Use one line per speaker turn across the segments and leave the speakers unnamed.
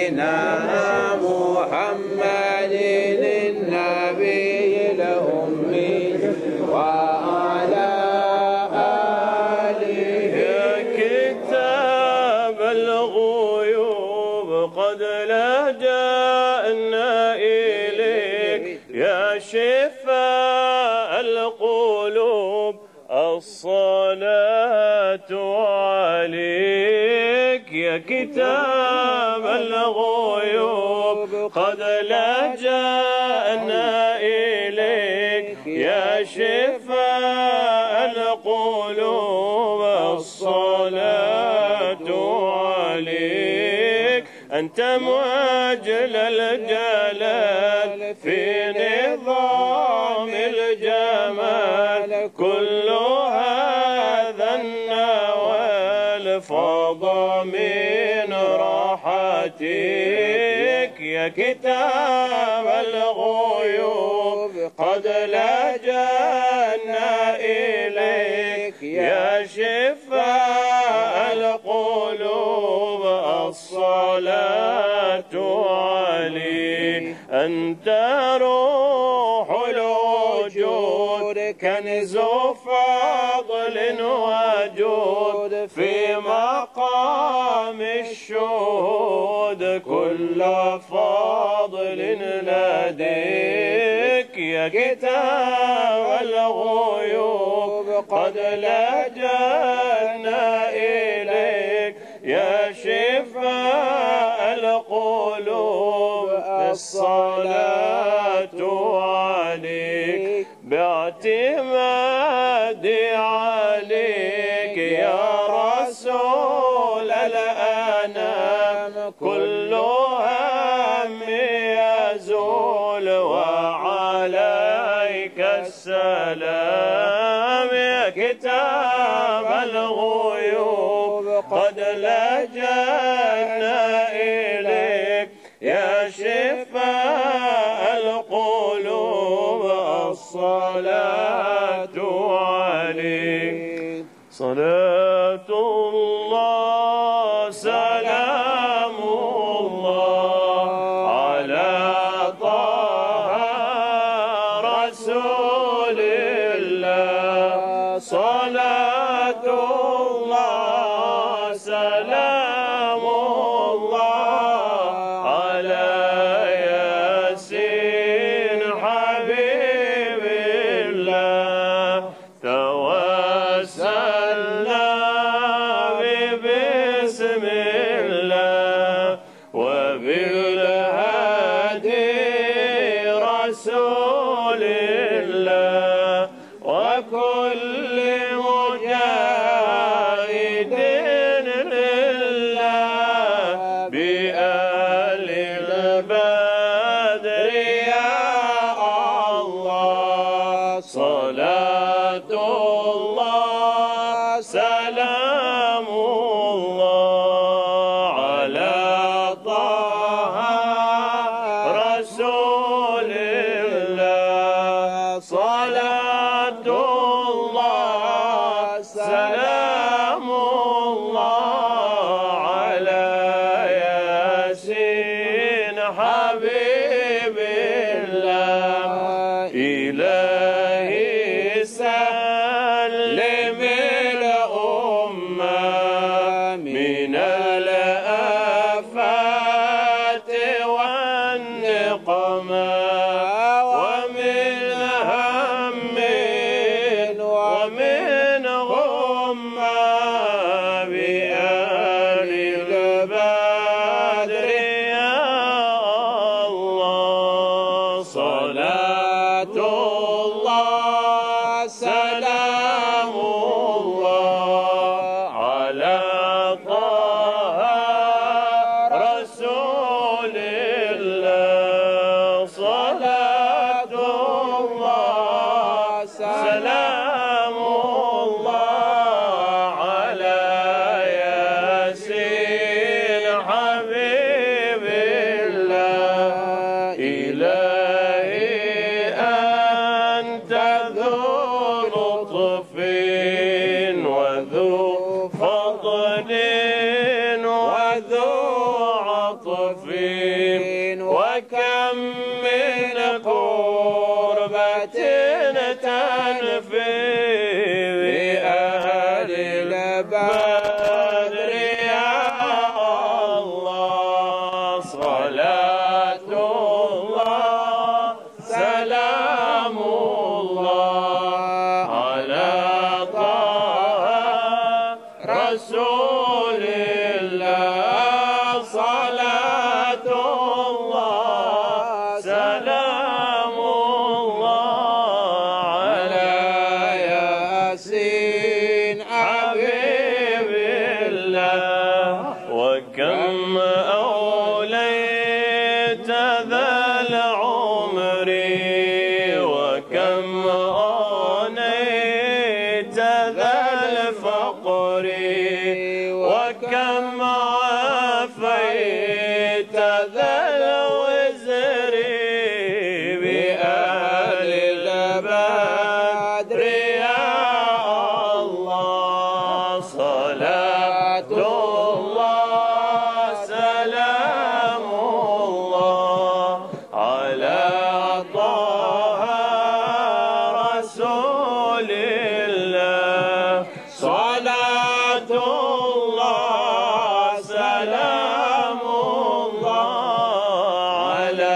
سيدنا محمد النبي الأمي وعلى آله.
يا كتاب الغيوب قد لجأنا إليك، يا شفاء القلوب الصلاة عليك. يا كتاب الغيوب قد لجأنا إليك، يا شفاء القلوب الصلاة عليك. أنت مجل الجلال في نظام الجمال، كل هذا النوال فاض من راحتك. يا كتاب الغيوب قد لجأنا إليك، يا شفاء القلوب الصلاة عليك. أنت روح الوجود كنز فضل وجود، في مقام الشهود كل فضل لديك. يا كتاب الغيوب قد لجأنا إليك، يا شفاء القلوب الصلاة عليك. باعتمادي عليك يا رسول الأنام، كل هم يزول وعليك السلام. يا كتاب الغيوب قد لجأنا إليك، يا شفاء القلوب الصلاة عليك. صلاة الله سلام الله على طه رسول الله. صلاة الله سلام الله على ياسين حبيب الله. توسلنا بسم الله وبالهادي رسول الله، وكل مجاهد لله بآل البدر يا الله. صلاة الله سلام الله على طه وكم من قربة تنفي بأهل البدر يا الله صلاة الله سلام الله على طه رسول الله صلاة الله سلام الله على ياسين حبيب الله وكم أوليت ذا العمر وكم أنيت ذا الفقر وكم عافيت ذا الوزر بأهل البدر يا الله صلاة الله سلام الله على طه رسول الله صلاة الله سلام الله على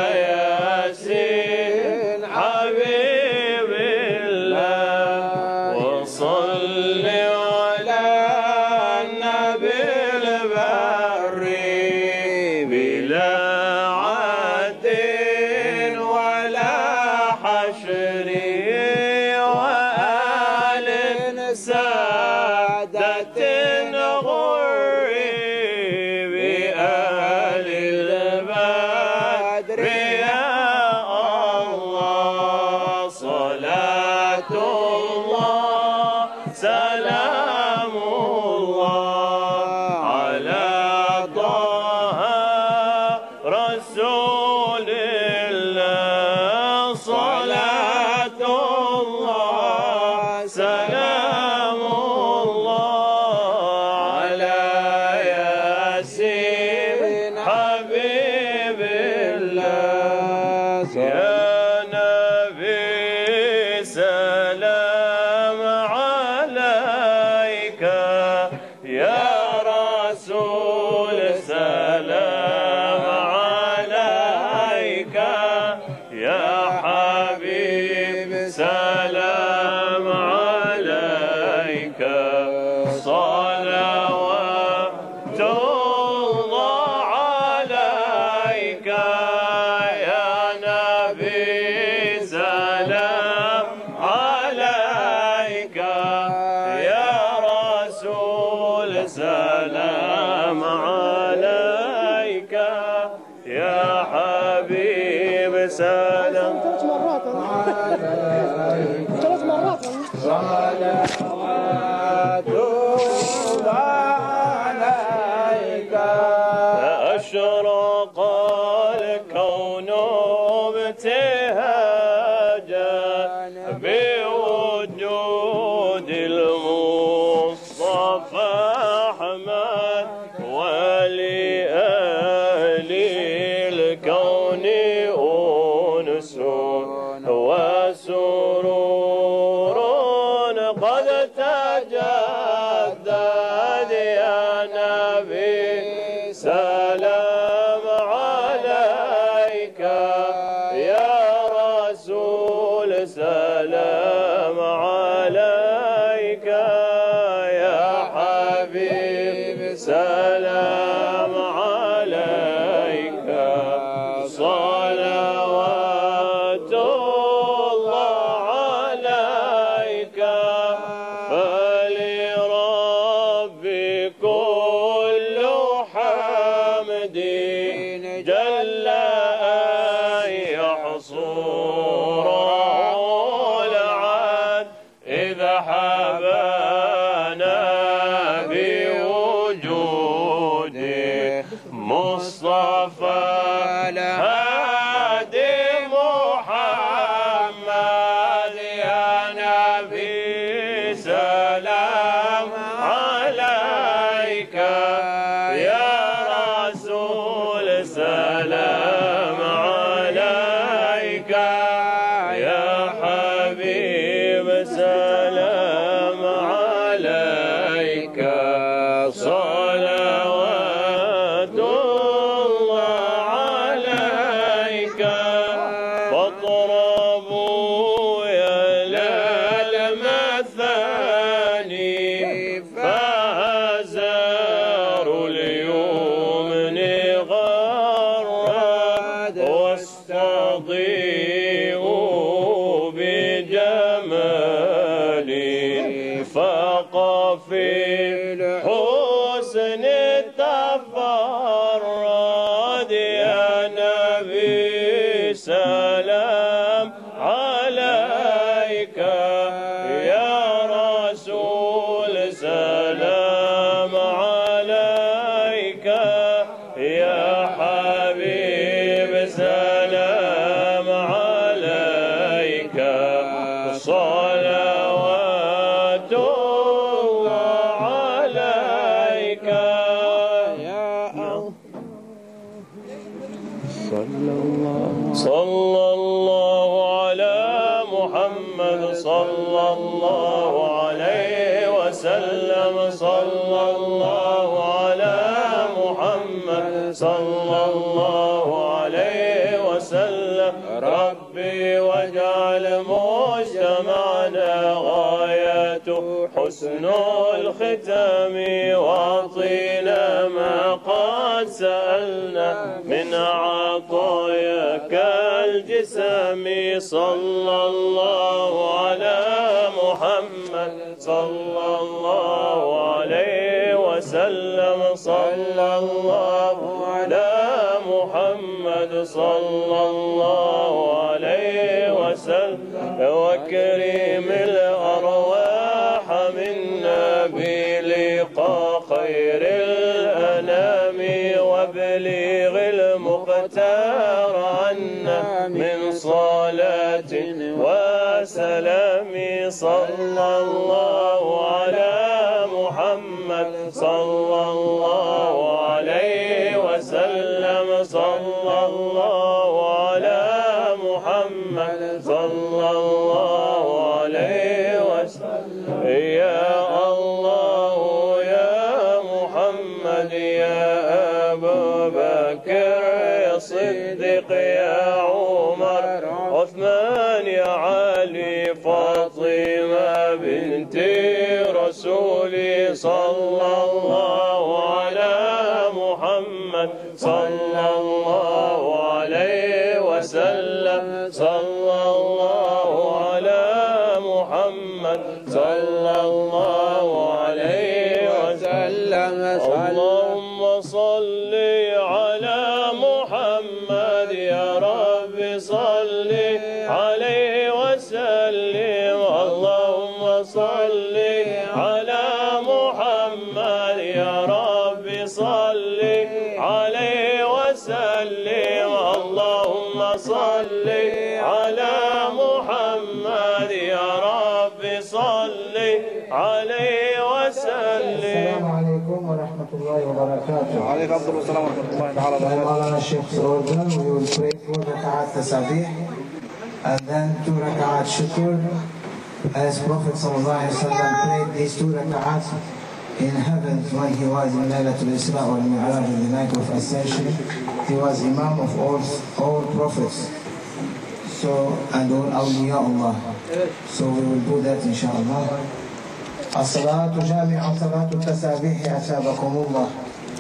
ياسين حبيب الله وصل على النبي البر بلا عد ولا حشر وآل سادة غر بأهل البدر يا الله صلاة الله سلام الله على طه رسول الله صلاة الله سلام الله على ياسين حبيب الله يا نبي سلام عليك يا رسول سلام عليك يا حبيب سلام عليك صلوات الله عليك يا نبي سلام عليك يا رسول سلام عليك يا حبيب سلام
ثلاث مرات
صلوات الله عليك
أشرق الكون ابتهاجا بوجود المصطفى أحمد ولأهل الكون أنس وسرور قد تجدد يا نبي سلام عليك يا رسول سلام عليك يا حبيب سلام عليك صلوات الله عليك فلربي كل حمد جل أن يحصره العد إذا حبانا بوجوده مصطفى هادي محمد يا نبي سلام عليك يا رسول تفرد يا نبي سلام عليك يا رسول سلام عليك يا حبيب سلام عليك صلوات الله عليك
يا
صلى الله على محمد صلى الله عليه وسلم صلى الله على محمد صلى الله عليه وسلم ربي واجعل مجتمعنا غايته حسن الختام واعطينا ما قد سألنا من عطاياك الجسام صلى الله على محمد صلى الله عليه وسلم صلى الله على محمد صلى الله عليه وسلم وكريم الأرواح منا بلقاء خير الأنام وابلغ المختار عنا من صلاة وسلام صلى الله على محمد صلى الله عليه وسلم صلى الله على محمد صلى الله عليه وسلم يا الله يا محمد يا أبا بكر يا صديق يا عمر عثمان يا علي فاطمة بنت رسولي صلى الله على محمد صلى الله عليه وسلم صلى الله على محمد صلى الله عليه وسلم اللهم صل على محمد يا رب صل عليه وسلم اللهم صل على محمد يا رب صل عليه وسلم اللهم صل على محمد يا رب صل عليه وسلم.
السلام عليكم ورحمة الله وبركاته.
وعليكم السلام ورحمة الله تعالى وبركاته.
مولانا Sheikh Organ, we will pray 4 rak'at tasabih and then 2 rak'at shukr, as Prophet sallallahu alaihi wasallam prayed these 2 rak'at in heaven when he was in Laylatul Isra wal Mi'raj, in the night of Ascension. He was Imam of all prophets, so and all awliya Allah. So we will do that inshallah. الصلاة جامعة صلاة التسابيح أثابكم الله.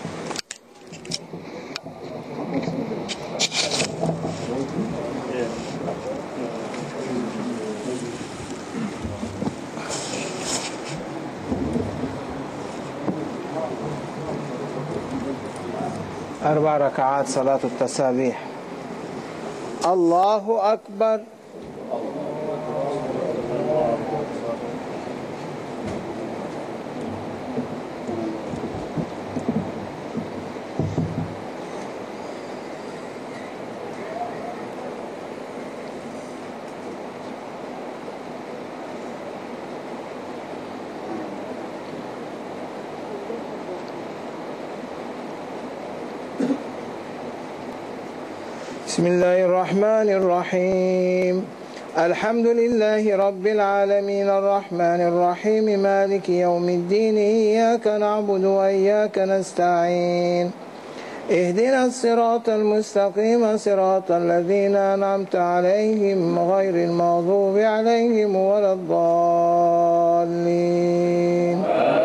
أربع ركعات صلاة التسابيح. الله أكبر. بسم الله الرحمن الرحيم. الحمد لله رب العالمين الرحمن الرحيم مالك يوم الدين إياك نعبد وإياك نستعين اهدنا الصراط المستقيم صراط الذين أنعمت عليهم غير المغضوب عليهم ولا الضالين.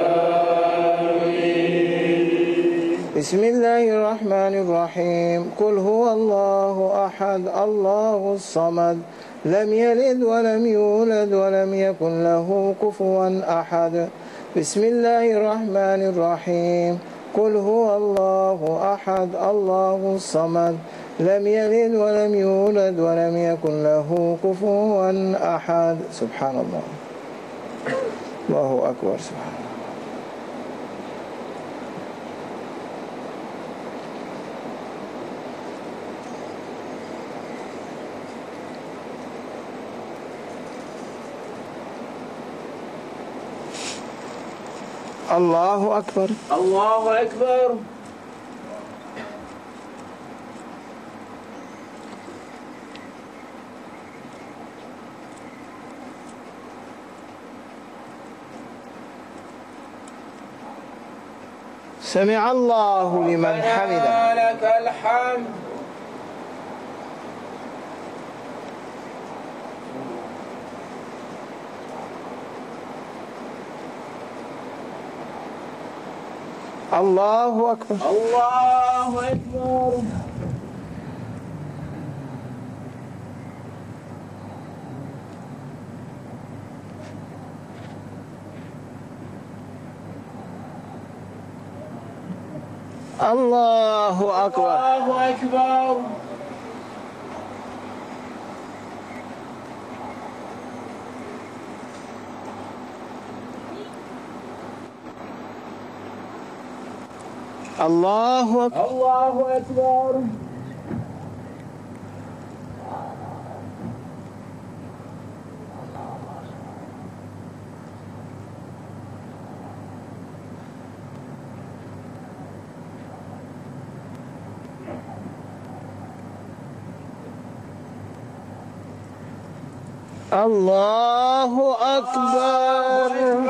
بسم الله الرحمن الرحيم. قل هو الله أحد الله الصمد لم يلد ولم يولد ولم يكن له كفوا أحد. بسم الله الرحمن الرحيم. قل هو الله أحد الله الصمد لم يلد ولم يولد ولم يكن له كفوا أحد. سبحان الله. الله أكبر. سبحان الله. الله أكبر.
الله أكبر.
سمع الله لمن حمده.
لك الحمد.
الله أكبر.
الله أكبر.
الله أكبر.
الله أكبر.
الله أكبر.
الله أكبر.
الله أكبر.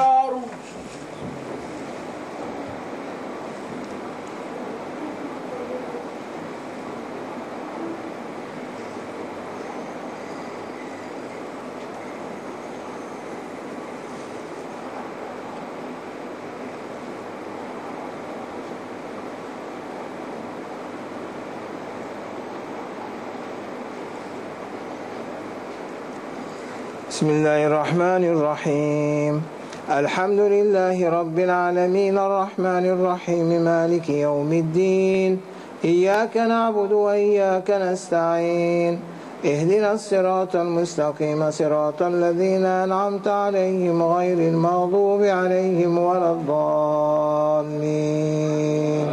بسم الله الرحمن الرحيم. الحمد لله رب العالمين الرحمن الرحيم مالك يوم الدين إياك نعبد وإياك نستعين اهدنا الصراط المستقيم صراط الذين أنعمت عليهم غير المغضوب عليهم ولا الضالين.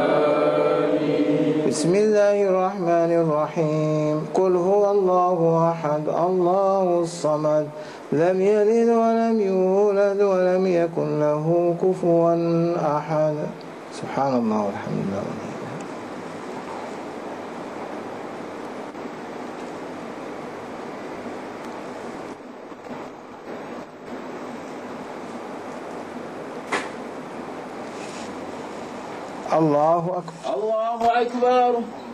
بسم الله الرحمن الرحيم. قل هو الله أحد الله الصمد لم يلد ولم يولد ولم يكن له كفوا أحد. سبحان الله والحمد لله. الله أكبر.
الله أكبر.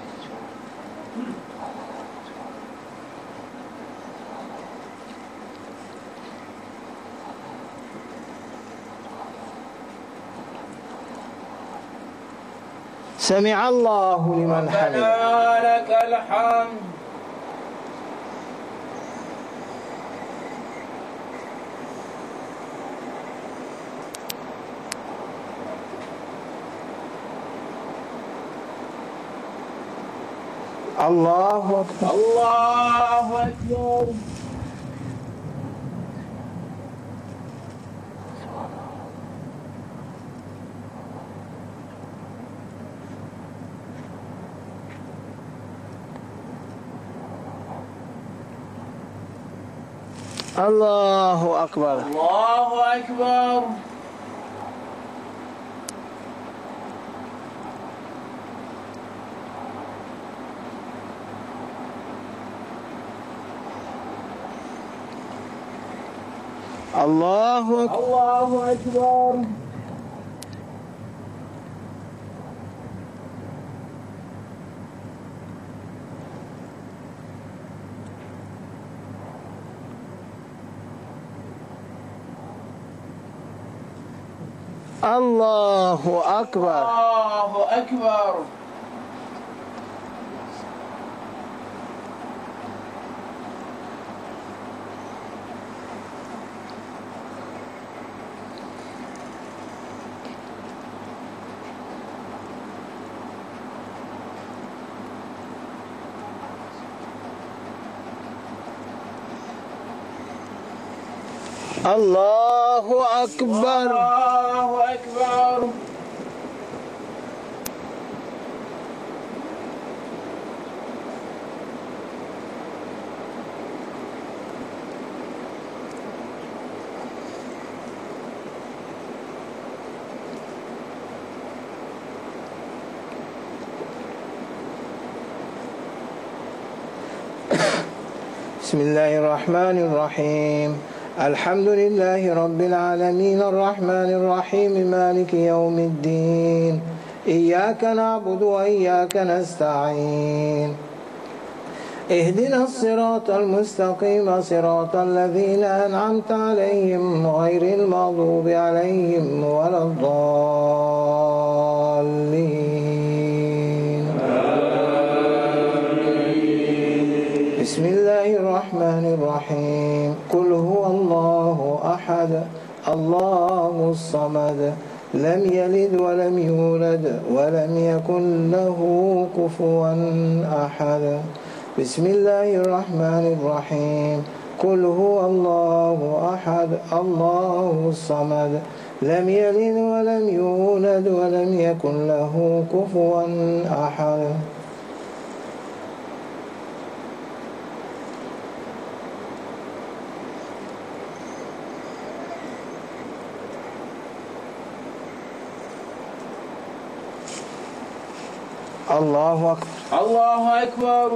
سمع الله لمن حمده.
لك الحمد.
الله أكبر.
الله أكبر.
الله أكبر.
الله أكبر.
الله أكبر.
الله أكبر.
الله أكبر.
الله أكبر.
الله أكبر.
الله أكبر.
بسم الله الرحمن الرحيم. الحمد لله رب العالمين الرحمن الرحيم مالك يوم الدين. إياك نعبد وإياك نستعين. اهدنا الصراط المستقيم صراط الذين أنعمت عليهم غير المغضوب عليهم ولا الضالين. بسم الله الرحمن الرحيم. قل هو الله أحد الله الصمد لم يلد ولم يولد ولم يكن له كفوا أحد. بسم الله الرحمن الرحيم. قل هو الله أحد الله الصمد لم يلد ولم يولد ولم يكن له كفوا أحد. الله أكبر.
الله أكبر.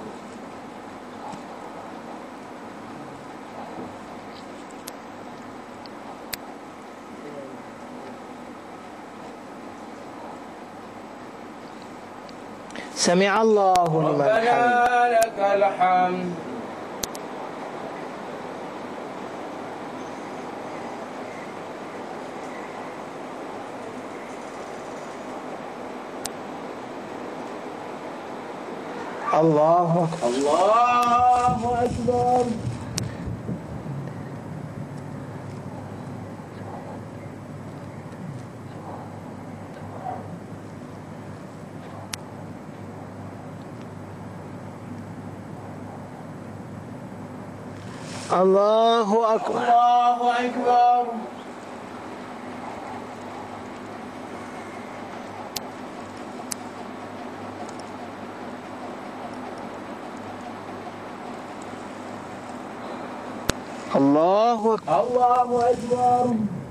سمع الله لمن حمده.
ربنا لك الحمد.
الله أكبر.
الله أكبر.
الله أكبر.
الله أكبر.
الله أكبر.
الله أكبر.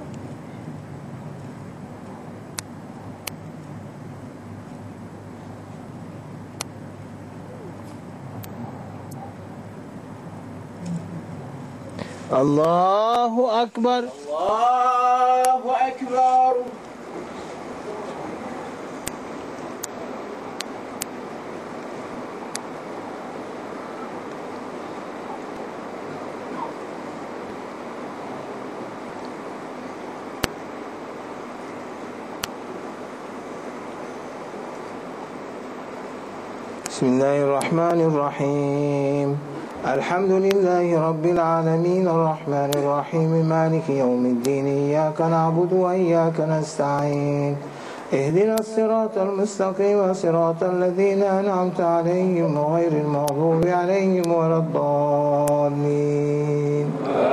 الله أكبر.
الله أكبر.
بسم الله الرحمن الرحيم. الحمد لله رب العالمين الرحمن الرحيم مالك يوم الدين. إياك نعبد وإياك نستعين. اهدنا الصراط المستقيم صراط الذين أنعمت عليهم غير المغضوب عليهم ولا الضالين.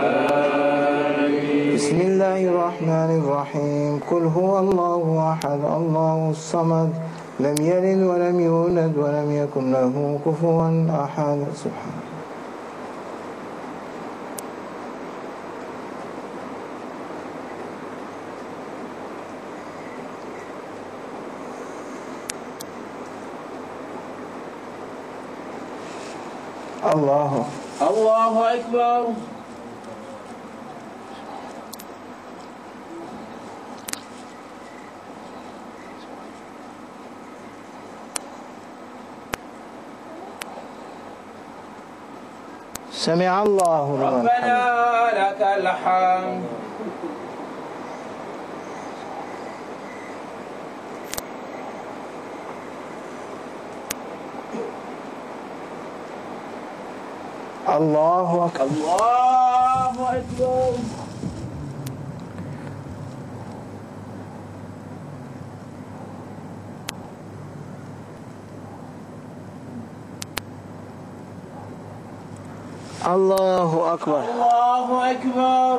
بسم الله الرحمن الرحيم. قل هو الله أحد الله الصمد لم يلد ولم يولد ولم يكن له كفوا أحد. سبحان الله.
الله أكبر.
سمع الله لمن حمده.
ربنا لك الحمد.
الله أكبر.
الله أكبر.
الله أكبر.
الله أكبر.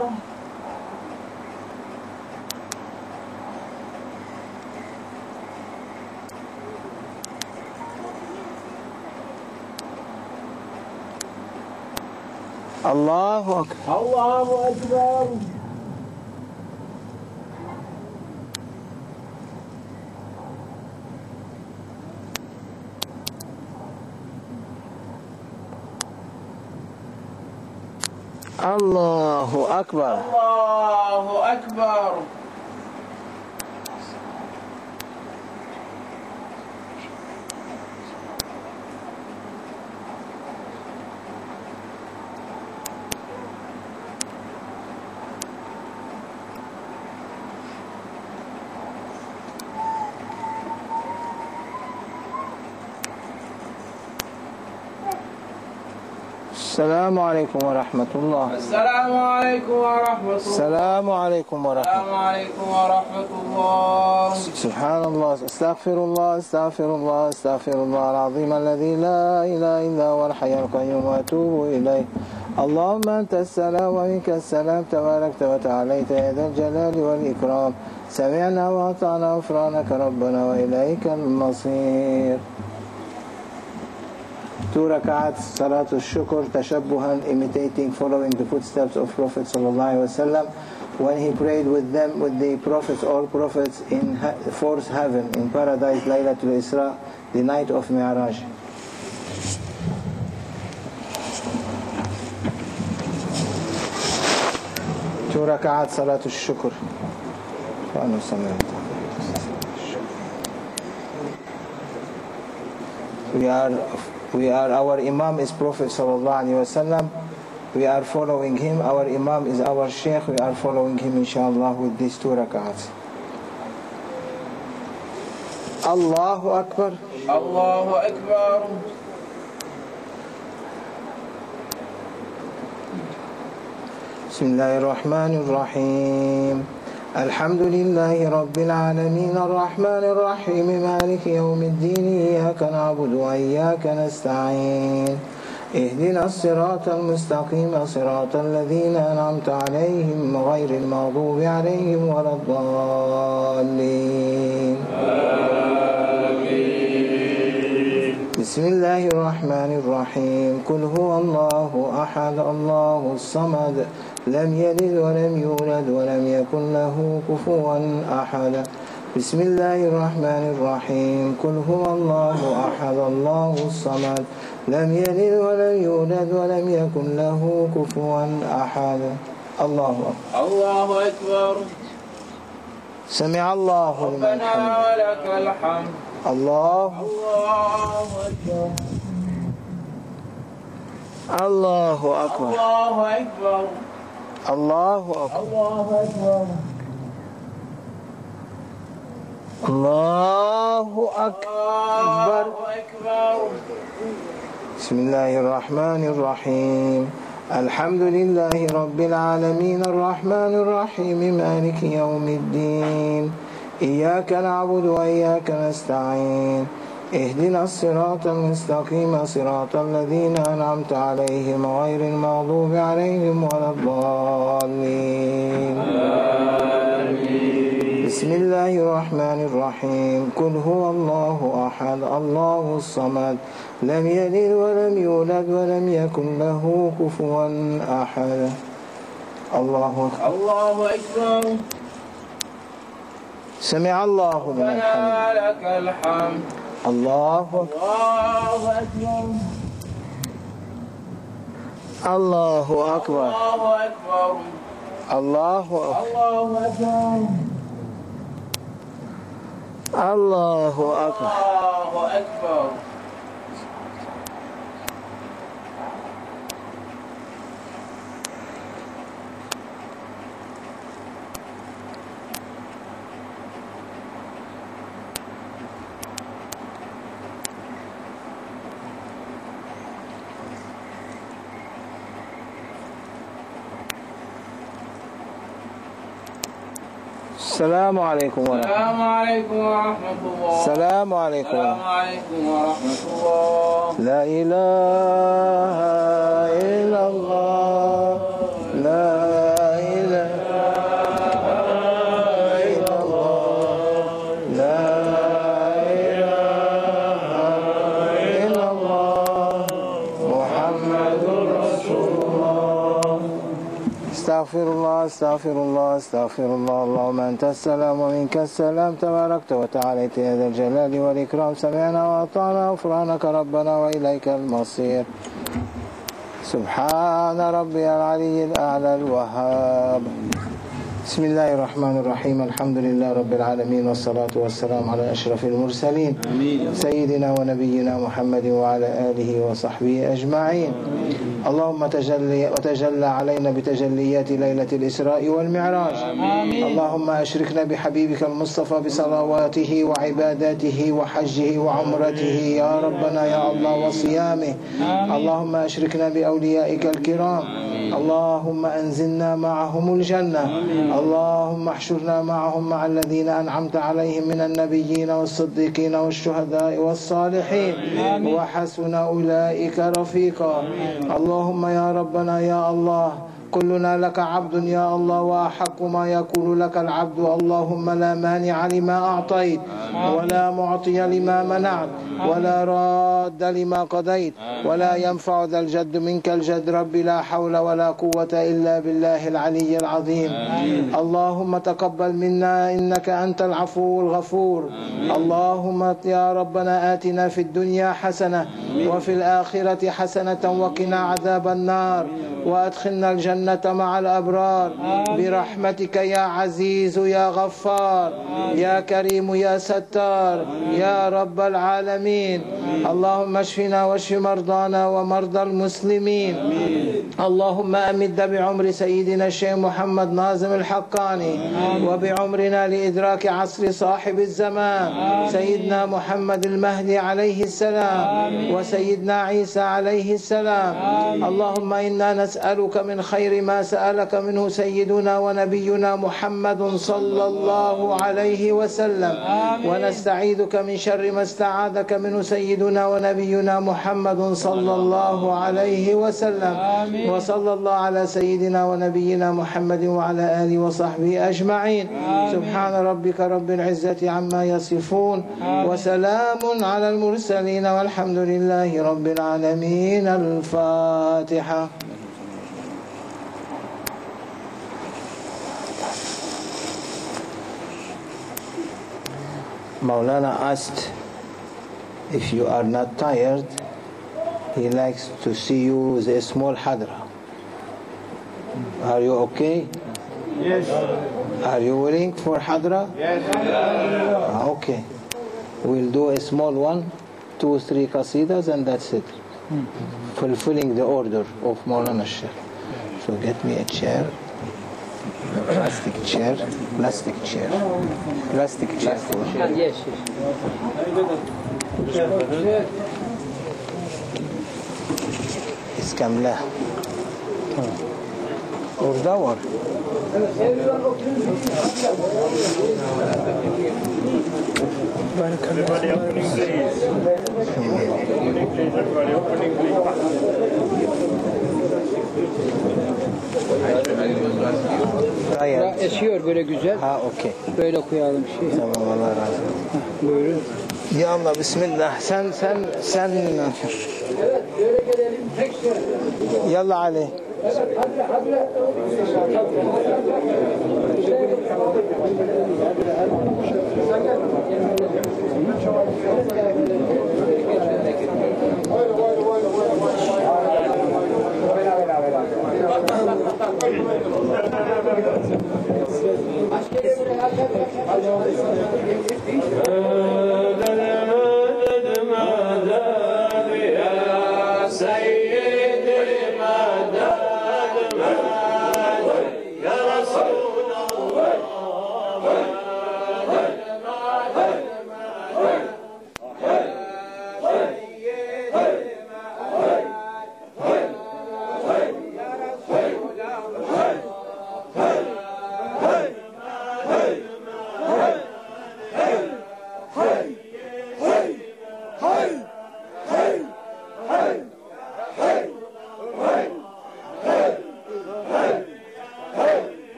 الله أكبر.
الله أكبر.
الله أكبر.
الله أكبر.
السلام عليكم ورحمة الله.
السلام عليكم ورحمة الله.
السلام عليكم ورحمة
السلام عليكم ورحمة الله.
سبحان الله. استغفر الله استغفر الله استغفر الله العظيم الذي لا إله إلا هو الحي القيوم وأتوب إليه. اللهم أنت السلام ومنك السلام تباركت وتعاليت يا ذا الجلال والإكرام. سمعنا وأطعنا غفرانك ربنا وإليك المصير. 2 rak'at Salat al-Shukr tashabbuhan, imitating, following the footsteps of Prophet sallallahu alaihi wasallam when he prayed with them, with the prophets, all prophets in fourth heaven, in paradise, Laylatul Isra, the night of Mi'raj. Two rak'at Salat al-Shukr. Our Imam is Prophet sallallahu alaihi wasallam. We are following him. Our Imam is our Sheikh. We are following him inshallah with these 2 rak'ats. Allahu Akbar.
Allahu Akbar.
Bismillahir Rahmanir Rahim. الحمد لله رب العالمين الرحمن الرحيم مالك يوم الدين إياك نعبد وإياك نستعين اهدنا الصراط المستقيم صراط الذين أنعمت عليهم غير المغضوب عليهم ولا الضالين. بسم الله الرحمن الرحيم قل هو الله أحد الله الصمد لم يلد ولم يولد ولم يكن له كفوا أحد. بسم الله الرحمن الرحيم قل هو الله أحد الله الصمد لم يلد ولم يولد ولم يكن له كفوا أحد. الله أكبر.
الله أكبر.
سمع الله لمن
ربنا
حمده.
ولك الحمد.
الله
أكبر.
الله أكبر.
الله أكبر.
الله أكبر.
الله أكبر.
الله أكبر.
أكبر.
بسم الله الرحمن الرحيم الحمد لله رب العالمين الرحمن الرحيم مالك يوم الدين إياك نعبد وإياك نستعين اهدنا الصراط المستقيم صراط الذين أنعمت عليهم غير المغضوب عليهم ولا الضالين. بسم الله الرحمن الرحيم قل هو الله أحد الله الصمد لم يلد ولم يولد ولم يكن له كفوا أحد. الله أكبر.
الله أكبر.
سمع الله لمن حمده.
ربنا لك الحمد.
الله أكبر.
الله أكبر.
الله أكبر.
الله أكبر.
الله أكبر.
الله أكبر.
الله أكبر.
الله أكبر.
السلام عليكم ورحمة الله.
السلام عليكم ورحمة الله.
السلام عليكم.
السلام عليكم ورحمة الله.
لا إله إلا الله لا إله إلا الله لا إله إلا الله محمد رسول الله استغفر الله استغفر الله استغفر الله اللهم أنت السلام ومنك السلام تباركت وتعاليت يا ذا الجلال والإكرام سمعنا وأطعنا غفرانك ربنا وإليك المصير سبحان ربي العلي الأعلى الوهاب بسم الله الرحمن الرحيم الحمد لله رب العالمين والصلاة والسلام على أشرف المرسلين سيدنا ونبينا محمد وعلى آله وصحبه أجمعين اللهم وتجلى علينا بتجليات ليلة الإسراء والمعراج اللهم أشركنا بحبيبك المصطفى بصلواته وعباداته وحجه وعمرته يا ربنا يا الله وصيامه اللهم أشركنا بأوليائك الكرام اللهم أنزلنا معهم الجنة اللهم احشرنا معهم مع الذين أنعمت عليهم من النبيين والصديقين والشهداء والصالحين وحسن أولئك رفيقا اللهم يا ربنا يا الله كلنا لك عبد يا الله وأحق ما يقول لك العبد اللهم لا مانع لما أعطيت ولا معطي لما منعت ولا راد لما قضيت ولا ينفع ذا الجد منك الجد رب لا حول ولا قوة إلا بالله العلي العظيم اللهم تقبل منا إنك أنت العفو الغفور اللهم يا ربنا آتنا في الدنيا حسنة وفي الآخرة حسنة وقنا عذاب النار وأدخلنا الجنة مع الأبرار برحمتك يا عزيز يا غفار يا كريم يا ستار يا رب العالمين اللهم اشفنا واشف مرضانا ومرضى المسلمين اللهم أمد بعمر سيدنا الشيخ محمد ناظم الحقاني وبعمرنا لإدراك عصر صاحب الزمان سيدنا محمد المهدي عليه السلام وسيدنا عيسى عليه السلام اللهم إنا نسألك من خير ما سألك منه سيدنا ونبينا محمد صلى الله عليه وسلم ونستعيذك من شر ما استعاذك منه سيدنا ونبينا محمد صلى الله عليه وسلم وصلى الله على سيدنا ونبينا محمد وعلى آله وصحبه أجمعين سبحان ربك رب العزة عما يصفون وسلام على المرسلين والحمد لله رب العالمين الفاتحة Maulana asked if you are not tired, he likes to see you with a small hadra. Are you okay?
Yes.
Are you willing for hadra?
Yes.
Okay. We'll do a small one, 2 or 3 qasidas and that's it. Fulfilling the order of Maulana Sheikh. So get me a chair. Plastic chair. Plastic chair. Plastic chair.
Yes.
İskemle. Orada var.
Everybody opening please. Everybody opening please.
Gayet.
Esiyor böyle güzel.
Ha okey.
Böyle koyalım şey.
Tamam Allah razı olsun.
Buyurun.
Ya Allah bismillah. Sen. Yalla Ali.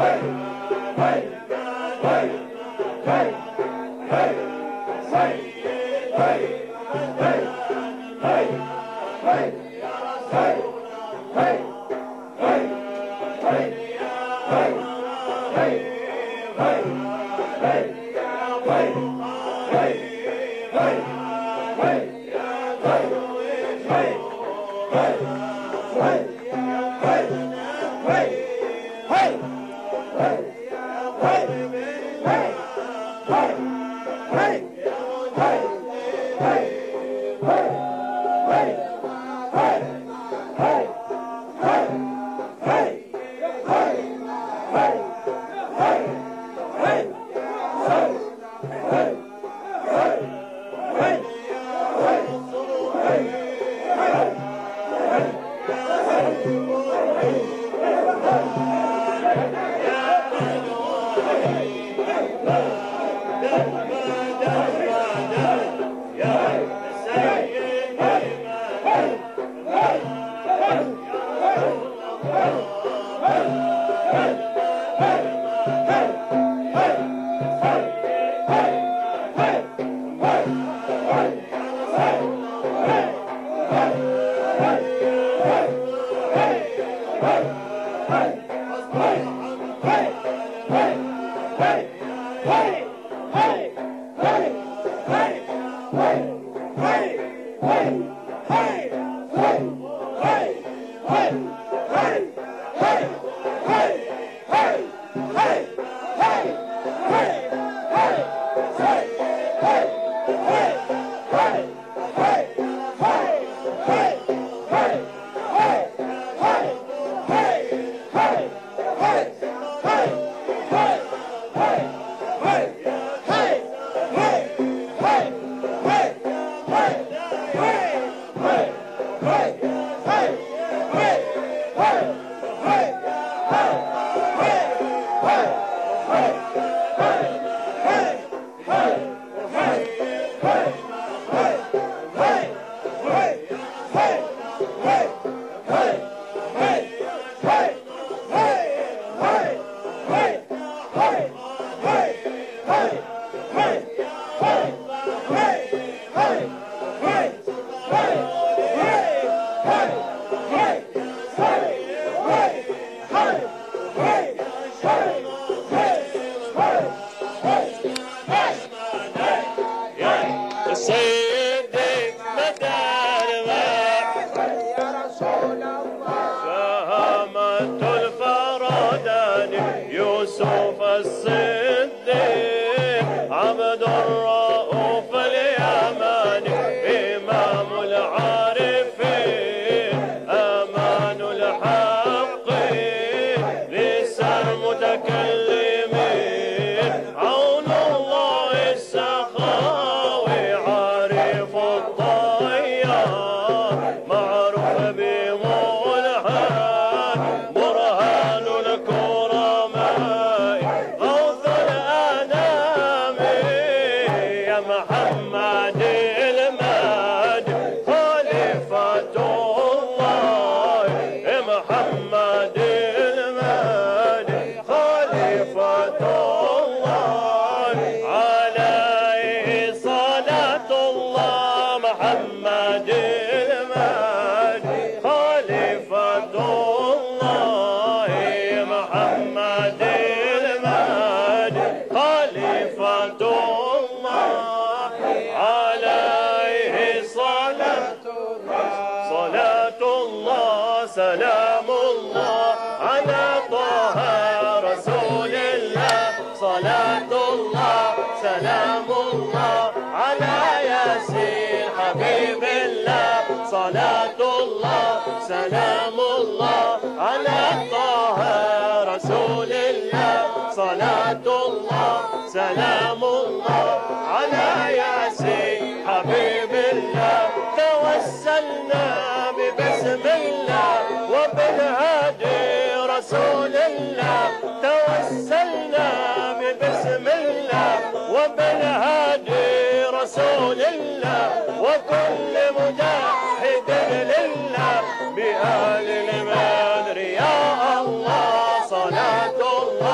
بآل البدر يا الله صلاة الله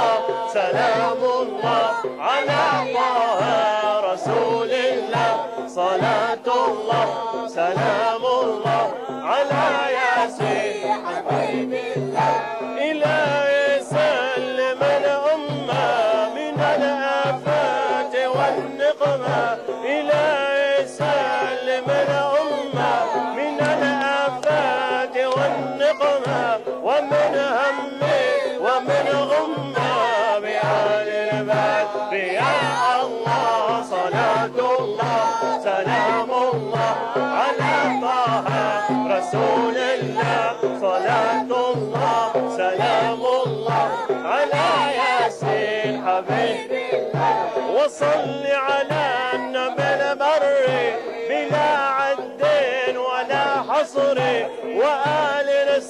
سلام الله على طه رسول الله صلاة الله سلام الله على ياسين حبيب الله إلهي سلم الأمة من الآفات والنقمة إلهي سلم الأمة من الآفات والنقمة ومن هم ومن غمة بأهل البدر يا الله صلاة الله سلام الله على طه رسول الله صلاة الله سلام الله على ياسين حبيب الله وصل على النبي البر بلا عد ولا حصر وآل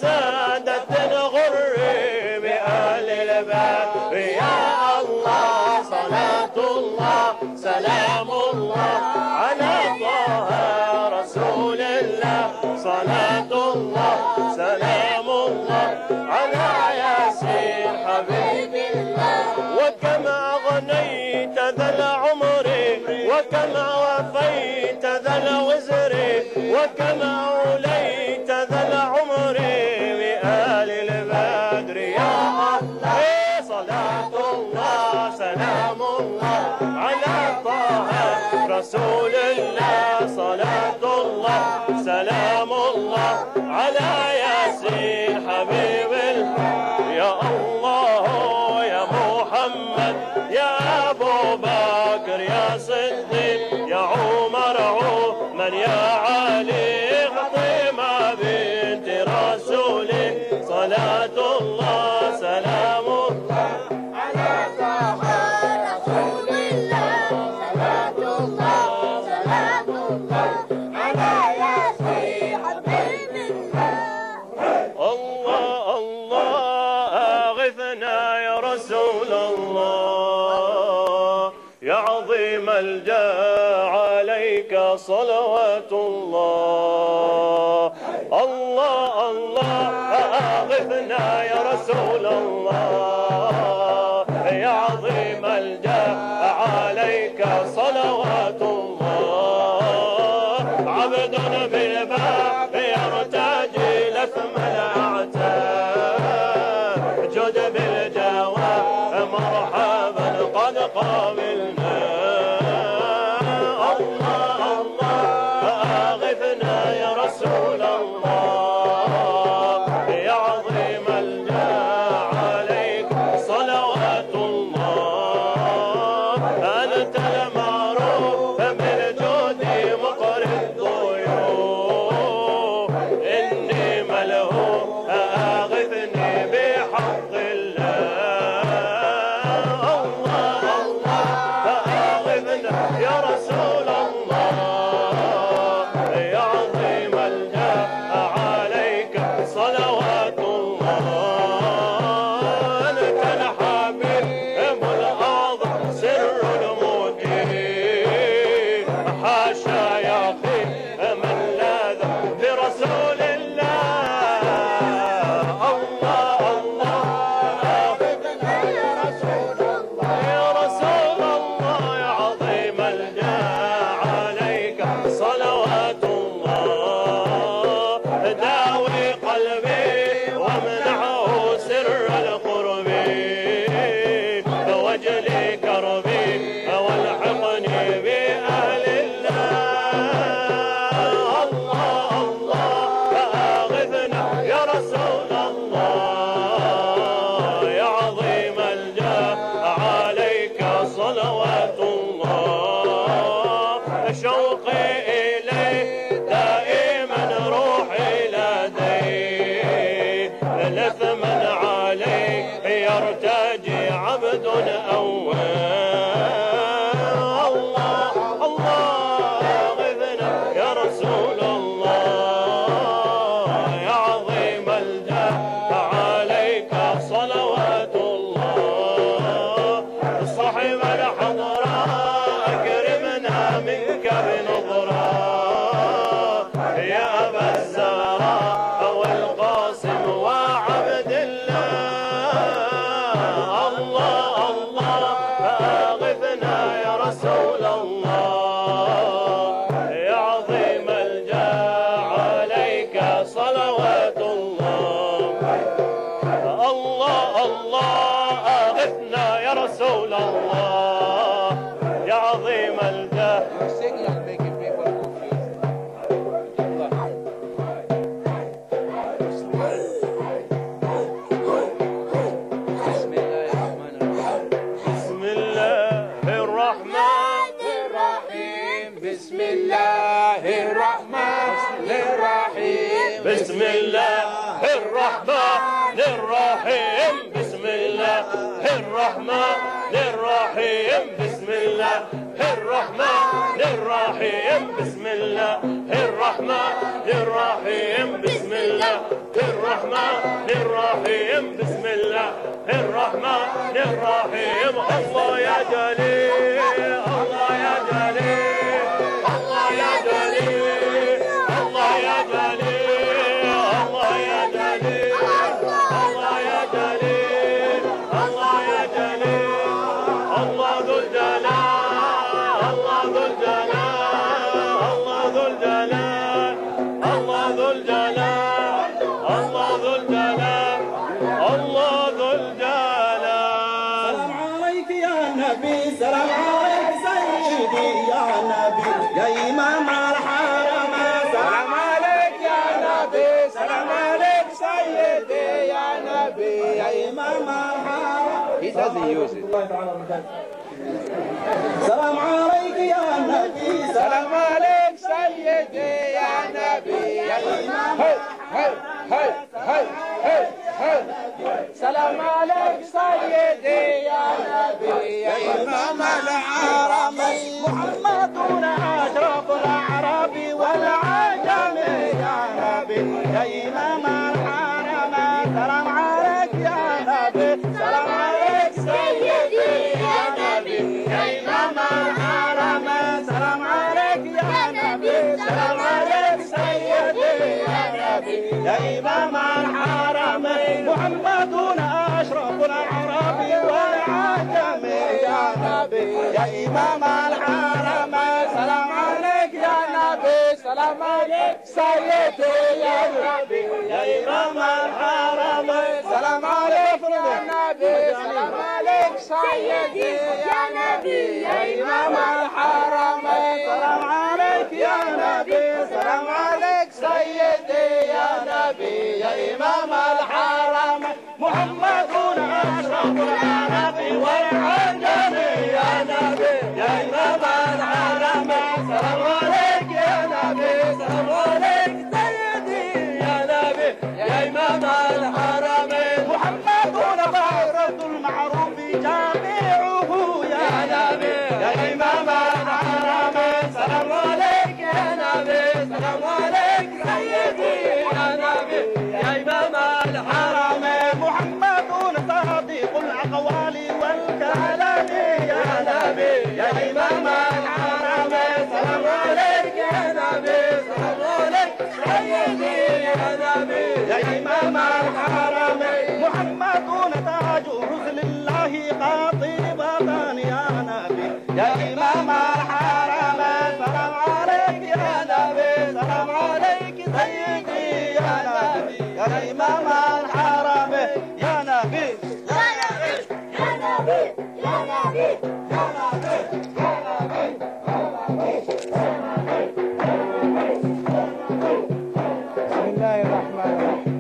سادة غر بآل البدر يا الله صلاة الله سلام الله على طه رسول الله صلاة الله سلام الله على ياسين حبيب الله وكما أغنيت ذا العمر وكما وفيت ذا الوزر وكما أوليت ذا العمر بآل البدر يا الله صلاة الله سلام الله على طه رسول الله صلاة الله سلام الله على ياسين حبيب الله يا الله يا محمد يا أبو بكر يا صديق يا عمر عثمان يا علي فاطمة بنت رسوله صلاة الله سلام الله على طه رسول الله صلاة الله سلام الله على ياسين حبيب الله الله أغثنا يا رسول الله يا عظيم الجاه عليك صلوات الله الله الله أغثنا يا رسول الله يا عظيم الجاه عليك صلوات الله عبد بالباب يرتجي لثم الأعتاب جد بالجواب مرحبا قد قابلنا الله الله أغثنا يا رسول الله يا عظيم الجاه عليك صلوات الله أنت المعروف بالجود مقر الضيوف إني ملهوف أغثني بحق الله الله الله فأغثنا يا رسول الله يا عظيم الجاه عليك صلوات الله أنت الحبيب الأعظم سر المدين حاشا يا أخي من لاذ برسول الله الله الله أغثنا يا رسول الله يا رسول الله يا عظيم الجاه عليك صلوات الله داوي قلبي وامنعه سر القرب واجلي كربي والحقني بأهل الله الله الله فأغثنا يا رسول الله يا عظيم الجاه عليك صلوات الله شوقي إليه دائما روحي لديه لثما عليه يرتجي عبد أواب الله الله أغثنا يا رسول الله يا عظيم الجاه عليك صلوات الله صاحب الحضرة أكرمنا منك بنظرة يا أبا الزهراء والقاسم وعبد الله الله اثنى يا رسول الله يا عظيم الجاه.
بسم الله الرحمن الرحيم
بسم الله الرحمن الرحيم بسم الله الرحمن الرحيم بسم الله الرحمن الرحيم بسم الله الرحمن الرحيم بسم الله الرحمن الرحيم بسم الله الرحمن الرحيم. الله يا جليل الله يا جليل الله يا جليل الله يا جليل الله يا جليل الله يا جليل الله يا جليل الله ذو الجلال الله ذو الجلال الله ذو الجلال الله ذو الجلال الله ذو الجلال الله ذو الجلال.
سلام عليك يا نبي سلام عليك سيدي يا نبي يا إمام الحرم.
سلام عليك يا نبي سلام عليك سيدي يا نبي
يا إمام الحرم.
He doesn't use it.
سلام عليك يا نبي
سلام عليك سيدي يا نبي يا إمام سلام عليك سيدي يا نبي يا إمام الحرمين.
محمدنا أشرف الأعراب والعجم يا نبي يا إمام الحرم. سلام عليك يا نبي سلام عليك سيدي يا نبي يا إمام الحرم. سلام عليك يا نبي سلام عليك سيدي يا نبي يا إمام الحرم. محمدنا أشرف الأعراب والعجم يا نبي يا إمام الحرم. سلام عليك يا نبي سلام عليك سيدي يا نبي يا إمام الحرم. سلام عليك يا نبي سلام عليك سيدي يا نبي يا إمام الحرم. سلام عليك يا نبي سلام عليك سيدي يا نبي يا إمام الحرم. محمدنا أشرف العرب والعجم يا نبي يا إمام الحرم. سلام عليك يا نبي سلام عليك سيدي يا نبي يا إمام الحرم. محمدنا بحيرة المعروف جامعه يا نبي يا إمام الحرم. سلام عليك يا نبي سلام عليك سيدي يا نبي يا إمام الحرم. محمدنا صادق الأقوال والكلام يا نبي يا إمام الحرم. سلام عليك يا نبي سلام عليك سيدي يا نبي يا إمام الحرم. محمدنا تاج رسل الله قاطبة يا نبي يا إمام الحرم. سلام عليك يا نبي سلام عليك سيدي يا نبي يا إمام الحرم. يا نبي يا نبي يا نبي يا نبي يا نبي يا نبي
بسم الله الرحمن الرحيم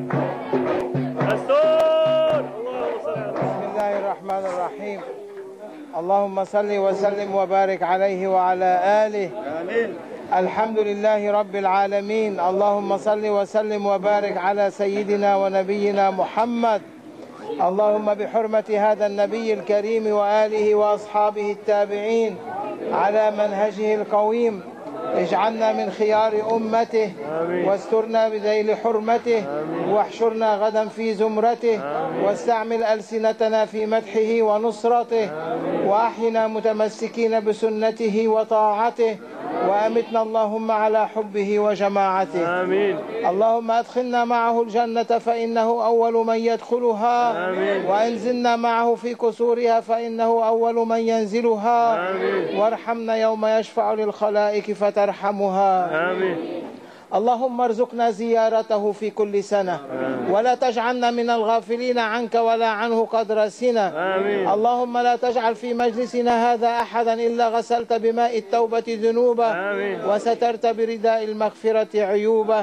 دستور اللهم صل على
بسم الله الرحمن الرحيم. اللهم صل وسلم وبارك عليه وعلى آله.
آمين.
الحمد لله رب العالمين. اللهم صل وسلم وبارك على سيدنا ونبينا محمد. اللهم بحرمة هذا النبي الكريم وآله وأصحابه التابعين على منهجه القويم اجعلنا من خيار أمته واسترنا بذيل حرمته واحشرنا غدا في زمرته واستعمل ألسنتنا في مدحه ونصرته وأحينا متمسكين بسنته وطاعته وأمتنا اللهم على حبه وجماعته.
آمين.
اللهم أدخلنا معه الجنة فإنه أول من يدخلها.
آمين.
وأنزلنا معه في كسورها فإنه أول من ينزلها.
آمين.
وارحمنا يوم يشفع للخلائق فترحمها.
آمين.
اللهم ارزقنا زيارته في كل سنة ولا تجعلنا من الغافلين عنك ولا عنه قدر سنة. اللهم لا تجعل في مجلسنا هذا أحدا إلا غسلت بماء التوبة ذنوبه وسترت برداء المغفرة عيوبه.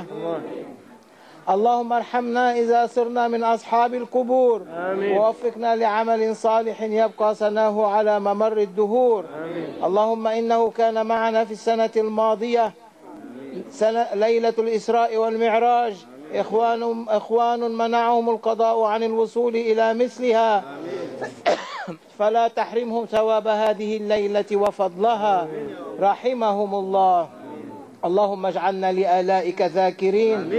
اللهم ارحمنا إذا صرنا من أصحاب القبور ووفقنا لعمل صالح يبقى سناه على ممر الدهور. اللهم إنه كان معنا في السنة الماضية ليلة الإسراء والمعراج إخوان منعهم القضاء عن الوصول إلى مثلها، فلا تحرمهم ثواب هذه الليلة وفضلها رحمهم الله. اللهم اجعلنا لآلائك ذاكرين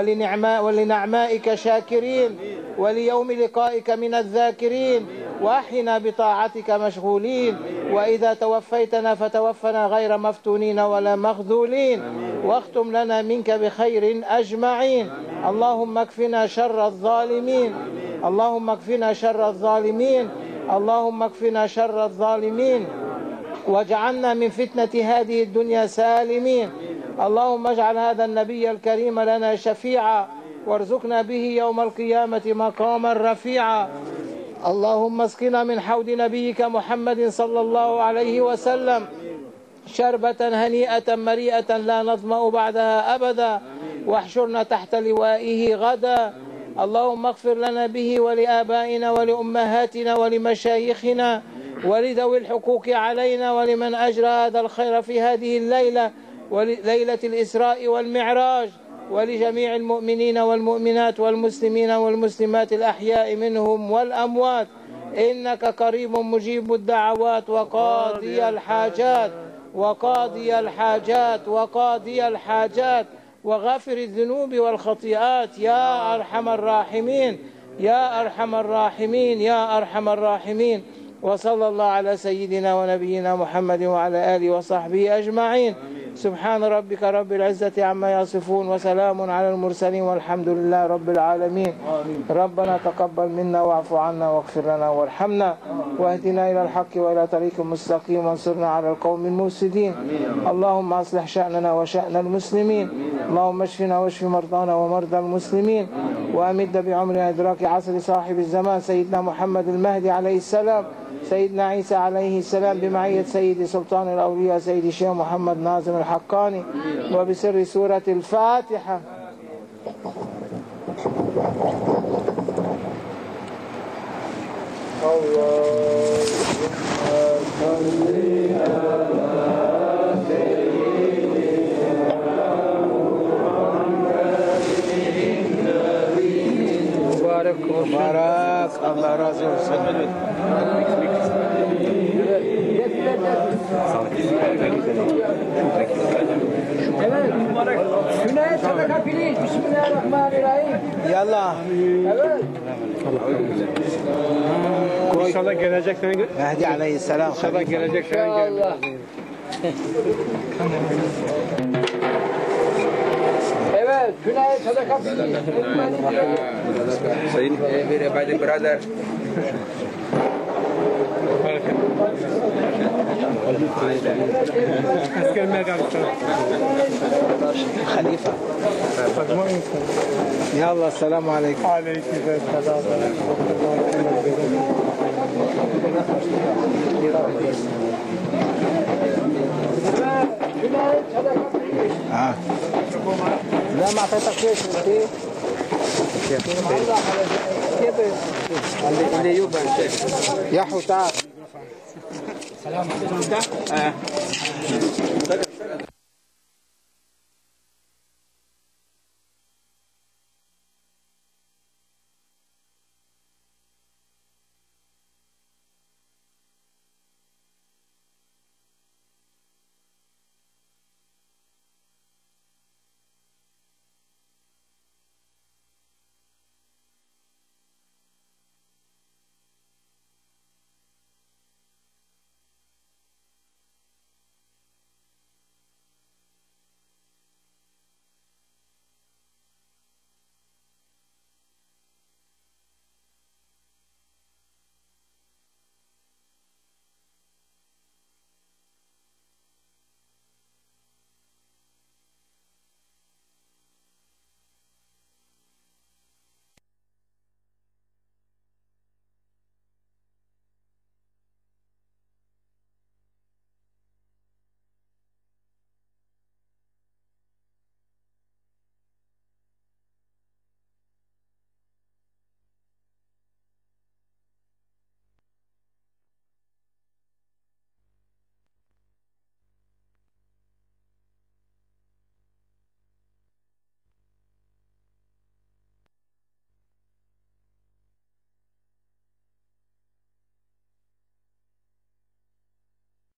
ولنعمائك شاكرين وليوم لقائك من الذاكرين، وأحينا بطاعتك مشغولين، وإذا توفيتنا فتوفنا غير مفتونين ولا مخذولين، واختم لنا منك بخير أجمعين. اللهم اكفنا شر الظالمين، اللهم اكفنا شر الظالمين، اللهم اكفنا شر الظالمين، واجعلنا من فتنة هذه الدنيا سالمين. اللهم اجعل هذا النبي الكريم لنا شفيعا وارزقنا به يوم القيامة مقاما رفيعا. اللهم اسقنا من حوض نبيك محمد صلى الله عليه وسلم شربة هنيئة مريئة لا نظمأ بعدها أبدا، واحشرنا تحت لوائه غدا. اللهم اغفر لنا به ولآبائنا ولأمهاتنا ولمشايخنا ولذوي الحقوق علينا ولمن أجرى هذا الخير في هذه الليلة وليلة الإسراء والمعراج، ولجميع المؤمنين والمؤمنات والمسلمين والمسلمات الأحياء منهم والأموات، إنك قريب مجيب الدعوات وقاضي الحاجات وقاضي الحاجات وقاضي الحاجات وغافر الذنوب والخطيئات يا أرحم الراحمين يا أرحم الراحمين يا أرحم الراحمين. وصلى الله على سيدنا ونبينا محمد وعلى آله وصحبه أجمعين. سبحان ربك رب العزة عما يصفون وسلام على المرسلين والحمد لله رب العالمين. ربنا تقبل منا واعف عنا واغفر لنا وارحمنا واهدنا إلى الحق وإلى طريق مستقيم وانصرنا على القوم المفسدين. اللهم أصلح شأننا وشأن المسلمين. اللهم اشفنا واشف مرضانا ومرضى المسلمين، وأمد بعمر إدراك عصر صاحب الزمان سيدنا محمد المهدي عليه السلام، سيدنا عيسى عليه السلام، بمعية سيد سلطان الأولياء سيد الشيخ محمد ناظم الحقاني، وبسر سورة الفاتحة. مبارك الله razı olsun.
Evet. Güney sadaka pirinç. Bismillahirrahmanirrahim.
Yallah.
Evet.
İnşallah gelecek sene
Mehdi aleyhisselam.
İnşallah gelecek sene
Allah. Evet. Güney sadaka pirinç.
Sayın bir ebedi birader.
خليفة. يلا السلام عليكم.
عليكم السلام.
لا ما اعطيتك ليش
اللي يوبا الشيخ.
يا حو تعال.
سلام عليكم.